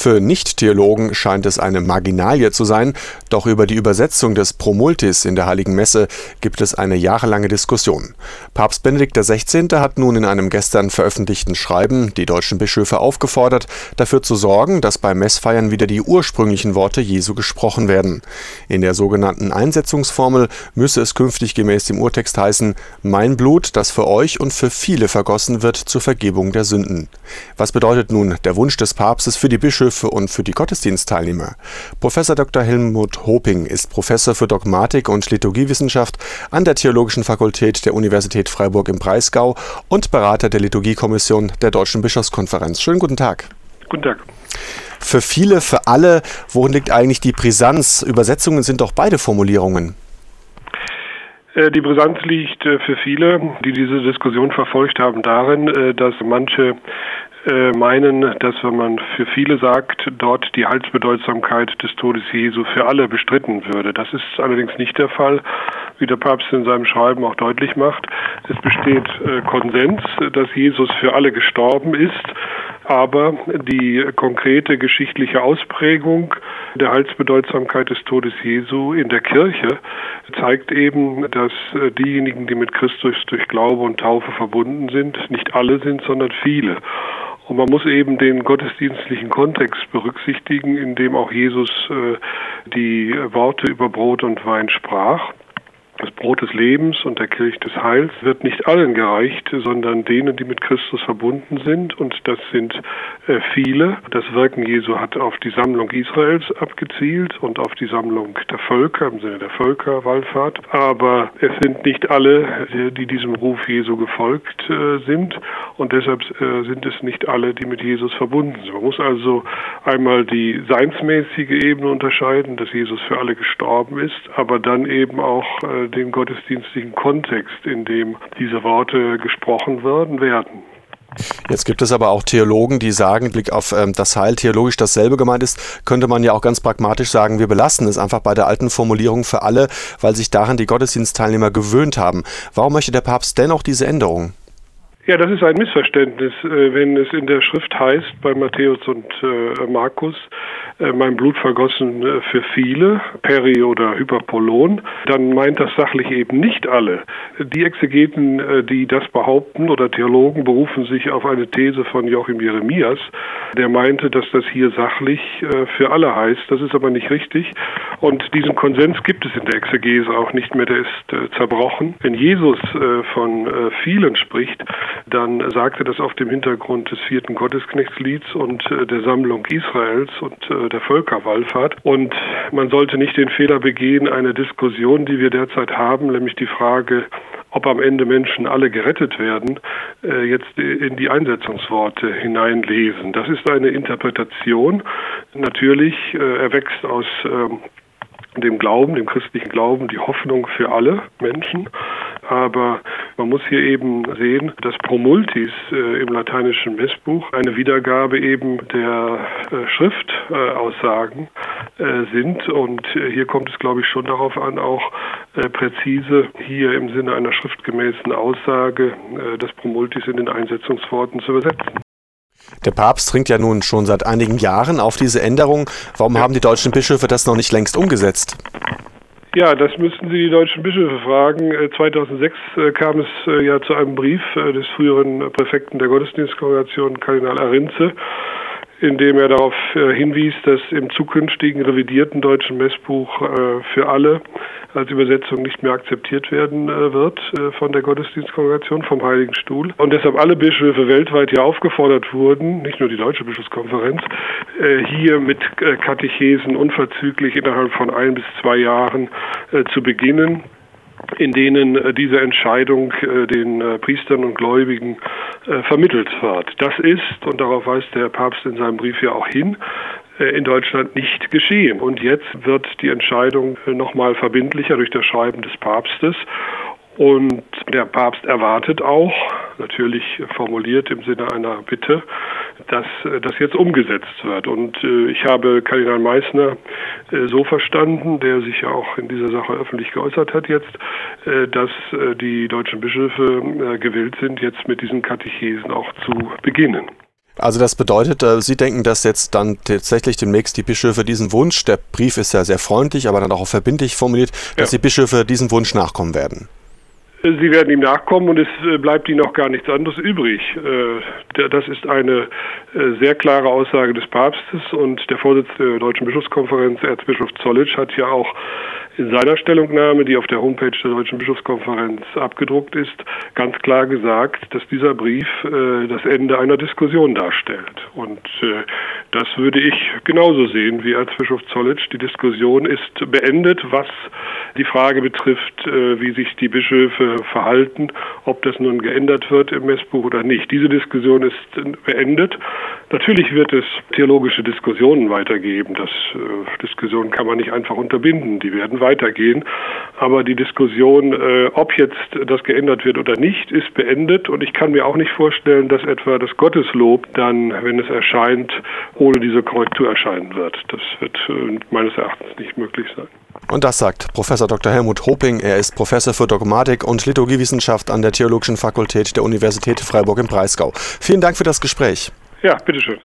Für Nicht-Theologen scheint es eine Marginalie zu sein, doch über die Übersetzung des Promultis in der Heiligen Messe gibt es eine jahrelange Diskussion. Papst Benedikt XVI. Hat nun in einem gestern veröffentlichten Schreiben die deutschen Bischöfe aufgefordert, dafür zu sorgen, dass bei Messfeiern wieder die ursprünglichen Worte Jesu gesprochen werden. In der sogenannten Einsetzungsformel müsse es künftig gemäß dem Urtext heißen: Mein Blut, das für euch und für viele vergossen wird zur Vergebung der Sünden. Was bedeutet nun der Wunsch des Papstes für die Bischöfe und für die Gottesdienstteilnehmer? Professor Dr. Helmut Hoping ist Professor für Dogmatik und Liturgiewissenschaft an der Theologischen Fakultät der Universität Freiburg im Breisgau und Berater der Liturgiekommission der Deutschen Bischofskonferenz. Schönen guten Tag. Guten Tag. Für viele, für alle, worin liegt eigentlich die Brisanz? Übersetzungen sind doch beide Formulierungen. Die Brisanz liegt für viele, die diese Diskussion verfolgt haben, darin, dass manche meinen, dass wenn man für viele sagt, dort die Heilsbedeutsamkeit des Todes Jesu für alle bestritten würde. Das ist allerdings nicht der Fall, wie der Papst in seinem Schreiben auch deutlich macht. Es besteht Konsens, dass Jesus für alle gestorben ist, aber die konkrete geschichtliche Ausprägung der Heilsbedeutsamkeit des Todes Jesu in der Kirche zeigt eben, dass diejenigen, die mit Christus durch Glaube und Taufe verbunden sind, nicht alle sind, sondern viele. Und man muss eben den gottesdienstlichen Kontext berücksichtigen, in dem auch Jesus die Worte über Brot und Wein sprach. Das Brot des Lebens und der Kelch des Heils wird nicht allen gereicht, sondern denen, die mit Christus verbunden sind. Und das sind viele. Das Wirken Jesu hat auf die Sammlung Israels abgezielt und auf die Sammlung der Völker im Sinne der Völkerwallfahrt. Aber es sind nicht alle, die diesem Ruf Jesu gefolgt sind. Und deshalb sind es nicht alle, die mit Jesus verbunden sind. Man muss also einmal die seinsmäßige Ebene unterscheiden, dass Jesus für alle gestorben ist, aber dann eben auch den gottesdienstlichen Kontext, in dem diese Worte gesprochen werden. Jetzt gibt es aber auch Theologen, die sagen, Blick auf das Heil theologisch dasselbe gemeint ist, könnte man ja auch ganz pragmatisch sagen, wir belassen es einfach bei der alten Formulierung für alle, weil sich daran die Gottesdienstteilnehmer gewöhnt haben. Warum möchte der Papst dennoch diese Änderung? Ja, das ist ein Missverständnis, wenn es in der Schrift heißt, bei Matthäus und Markus, mein Blut vergossen für viele, Peri oder Hyperpolon, dann meint das sachlich eben nicht alle. Die Exegeten, die das behaupten, oder Theologen, berufen sich auf eine These von Joachim Jeremias, der meinte, dass das hier sachlich für alle heißt. Das ist aber nicht richtig. Und diesen Konsens gibt es in der Exegese auch nicht mehr, der ist zerbrochen. Wenn Jesus von vielen spricht, dann sagt er das auf dem Hintergrund des 4. Gottesknechtslieds und der Sammlung Israels und der Völkerwallfahrt. Und man sollte nicht den Fehler begehen, eine Diskussion, die wir derzeit haben, nämlich die Frage, ob am Ende Menschen alle gerettet werden, jetzt in die Einsetzungsworte hineinlesen. Das ist eine Interpretation. Natürlich erwächst aus dem Glauben, dem christlichen Glauben, die Hoffnung für alle Menschen. Aber man muss hier eben sehen, dass Promultis im lateinischen Messbuch eine Wiedergabe eben der Schriftaussagen sind. Und hier kommt es, glaube ich, schon darauf an, auch präzise hier im Sinne einer schriftgemäßen Aussage das Promultis in den Einsetzungsworten zu übersetzen. Der Papst dringt ja nun schon seit einigen Jahren auf diese Änderung. Warum haben die deutschen Bischöfe das noch nicht längst umgesetzt? Ja, das müssten Sie die deutschen Bischöfe fragen. 2006 kam es ja zu einem Brief des früheren Präfekten der Gottesdienstkongregation, Kardinal Arinze, in dem er darauf hinwies, dass im zukünftigen revidierten deutschen Messbuch für alle als Übersetzung nicht mehr akzeptiert werden wird von der Gottesdienstkongregation, vom Heiligen Stuhl. Und deshalb alle Bischöfe weltweit ja aufgefordert wurden, nicht nur die Deutsche Bischofskonferenz, hier mit Katechesen unverzüglich innerhalb von 1 bis 2 Jahren zu beginnen, in denen diese Entscheidung den Priestern und Gläubigen vermittelt wird. Das ist, und darauf weist der Papst in seinem Brief ja auch hin, in Deutschland nicht geschehen. Und jetzt wird die Entscheidung nochmal verbindlicher durch das Schreiben des Papstes. Und der Papst erwartet auch, natürlich formuliert im Sinne einer Bitte, dass das jetzt umgesetzt wird. Und ich habe Kardinal Meissner so verstanden, der sich ja auch in dieser Sache öffentlich geäußert hat jetzt, dass die deutschen Bischöfe gewillt sind, jetzt mit diesen Katechesen auch zu beginnen. Also das bedeutet, Sie denken, dass jetzt dann tatsächlich demnächst die Bischöfe diesen Wunsch, der Brief ist ja sehr freundlich, aber dann auch verbindlich formuliert, dass die Bischöfe diesem Wunsch nachkommen werden? Sie werden ihm nachkommen und es bleibt ihnen auch gar nichts anderes übrig. Das ist eine sehr klare Aussage des Papstes und der Vorsitzende der Deutschen Bischofskonferenz, Erzbischof Zollitsch, hat ja auch in seiner Stellungnahme, die auf der Homepage der Deutschen Bischofskonferenz abgedruckt ist, ganz klar gesagt, dass dieser Brief das Ende einer Diskussion darstellt. Und das würde ich genauso sehen wie Erzbischof Zollitsch. Die Diskussion ist beendet, was die Frage betrifft, wie sich die Bischöfe verhalten, ob das nun geändert wird im Messbuch oder nicht. Diese Diskussion ist beendet. Natürlich wird es theologische Diskussionen weitergeben. Diskussionen kann man nicht einfach unterbinden. Die werden weitergehen. Aber die Diskussion, ob jetzt das geändert wird oder nicht, ist beendet. Und ich kann mir auch nicht vorstellen, dass etwa das Gotteslob dann, wenn es erscheint, ohne diese Korrektur erscheinen wird. Das wird meines Erachtens nicht möglich sein. Und das sagt Professor Dr. Helmut Hoping. Er ist Professor für Dogmatik und Liturgiewissenschaft an der Theologischen Fakultät der Universität Freiburg im Breisgau. Vielen Dank für das Gespräch. Ja, bitteschön.